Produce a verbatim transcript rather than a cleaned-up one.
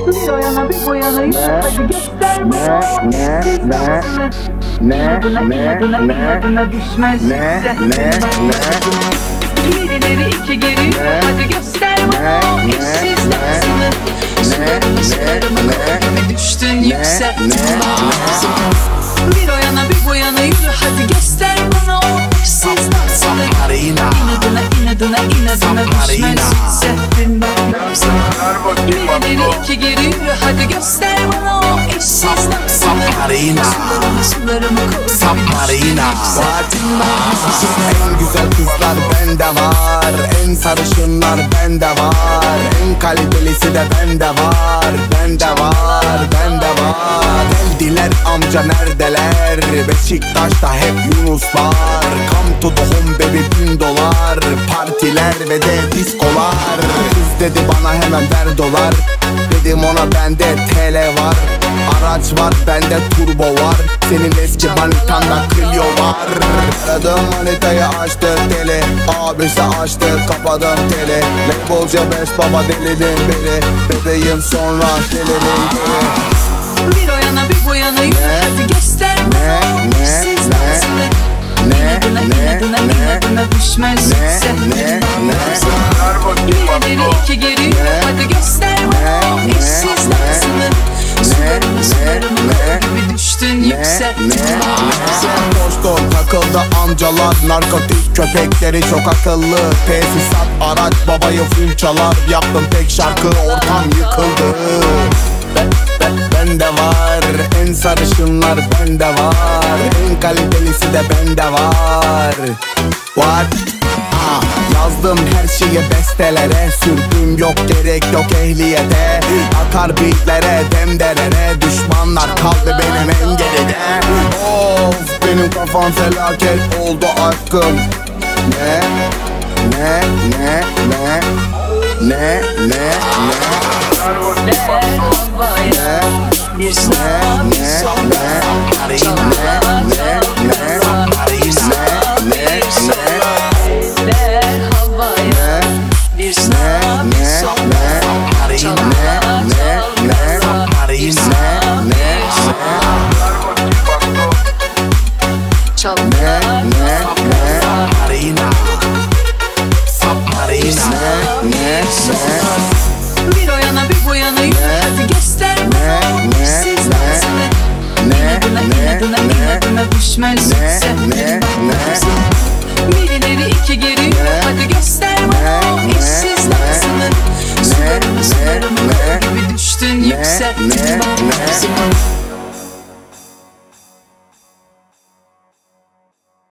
Bir o yana bir bu yana yürü, hadi göster bana o eşsiz dansını. İnadına inadına inadına düşmezse bir ileri iki geri yürü, hadi göster bana o eşsiz dansını. Sularımı sularımı kalbime düştün yükselttin ağzımı. Bir o yana bir bu yana yürü, hadi göster bana o eşsiz dansını. İnadına inadına inadına düşmezse bir ileri iki geri yürü, hadi göster bana o eşsiz dansını. Sularımı sularımı kalbime düştün yükselttin. En güzel kızlar bende var, en sarışınlar bende var, en kalitelisi de bende var, bende var, bende var. Geldiler amca neredeler? Beşiktaş'ta hep Yunuslar. Come to the home baby, bin dolar. Partiler ve de diskolar. Kız dedi bana hemen ver dolar. Dedim ona bende T L var. Araç var bende turbo var. Senin eski manitanda Clio var. Aradım manitayı açtı tele, abisi açtı kapadım tele. Labelce beş baba delidim beni, bebeğim sonra delirim beni. Bir o yana bir bu yana yürü, hadi göster bana o eşsiz dansını. İnadına inadına inadına düşmezse bir ileri iki geri yürü, hadi göster bana o eşsiz dansını. Sularımı sularımı kalbime düştün yükselttin ağzımı. Dostum takıldı amcalar, narkotik köpekleri çok akıllı. Tesisat araç babayı full çalar. Yaptım tek şarkı ortam yıkıldı. Bende var, en sarışınlar bende var, en kalitelisi de bende var. What? Ah, yazdım her şeyi bestelere, sürdüm yok gerek yok ehliyete. Akar beatlere, demderere, düşmanlar kaldı benim en geride. Of, benim kafam felaket oldu aşkım. Ne? Ne? Ne? Ne? Ne? Ne? Ne? Bir sağ bir solda çalkala çalkala. Bir sağ bir solda eller havaya. Bir sağ bir solda çalkala çalkala. Bir sağ bir solda çalkala çalkala. Bir o yana bir bu yana yürü, hadi göster bana o eşsiz dansını. İnadına inadına inadına düşmezse bir ileri iki geri yürü, hadi göster bana o eşsiz dansını. Sularımı sularımı kalbime düştün yükselttin ağzımı.